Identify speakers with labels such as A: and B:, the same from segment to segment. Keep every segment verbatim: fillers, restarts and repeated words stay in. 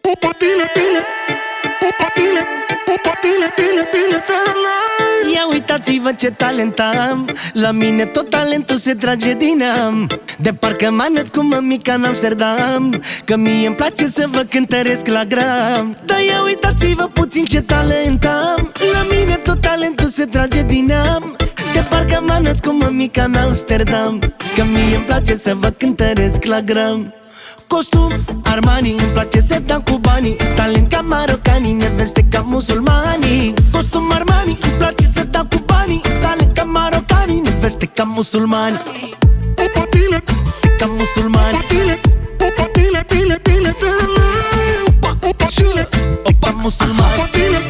A: Ia uitați-vă ce talent am, la mine tot talentul se trage din am. De parcă mă născ cu mămica în Amsterdam, că mie îmi place să vă cântăresc la gram. Dar ia uitați-vă puțin ce talent am, la mine tot talentul se trage din am. De parcă mă născ cu mămica în Amsterdam, că mie îmi place să vă cântăresc la gram. Costum Armani, îmi place să dau cu banii. Talent ca marocanii, neveste ca musulmanii. Costum Armani, îmi place să dau cu banii. Talent ca marocanii, neveste ca musulmani. Ca musulmani. Opa musulmani.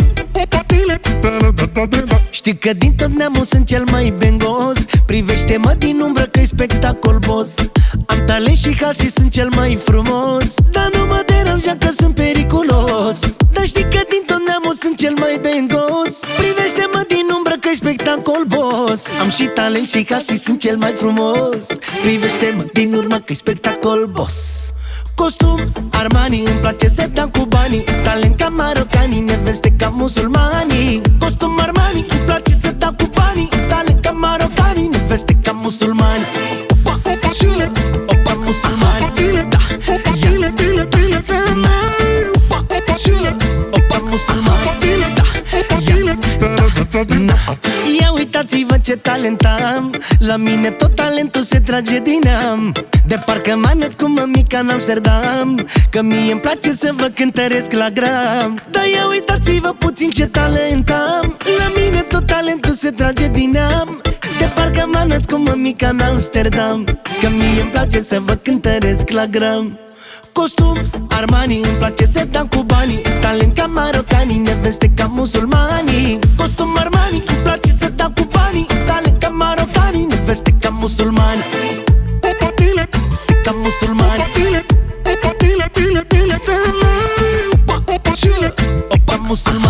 A: Știi că din tot neamul sunt cel mai bengos. Privește-mă din umbră că-i spectacol, boss. Am talent și hal și sunt cel mai frumos, dar nu mă deranja că sunt periculos. Dar știi că din tot neamul sunt cel mai bengos. Privește-mă din umbră că-i spectacol, boss. Am și talent și hal și sunt cel mai frumos. Privește-mă din urmă că-i spectacol, boss. Costum Armani, îmi place să dau cu banii. Talent ca marocanii, neveste ca musulmanii. Costum Armani, îmi place să dau cu banii. Talent ca marocanii, neveste ca musulmani. Opa, opa musulmani. Da, ia. Opa musulmani. Da, ia. Da, ia uitați-vă ce talent am, la mine tot talentul se trage din am. De parcă mă născ cu mămica în Amsterdam, că mie îmi place să vă cântăresc la gram. Dar ia uitați-vă puțin ce talent am, la mine tot talentul se trage din am. De parcă mă născ cu mămica în Amsterdam, că mie îmi place să vă cântăresc la gram. Costum Armani, îmi place să dau cu banii. Talent ca marocanii, neveste ca musulmanii. Costum Armani, îmi place să dau cu banii. Talent ca marocanii, neveste ca musulmani. Ca musulmani. Opa musulmani.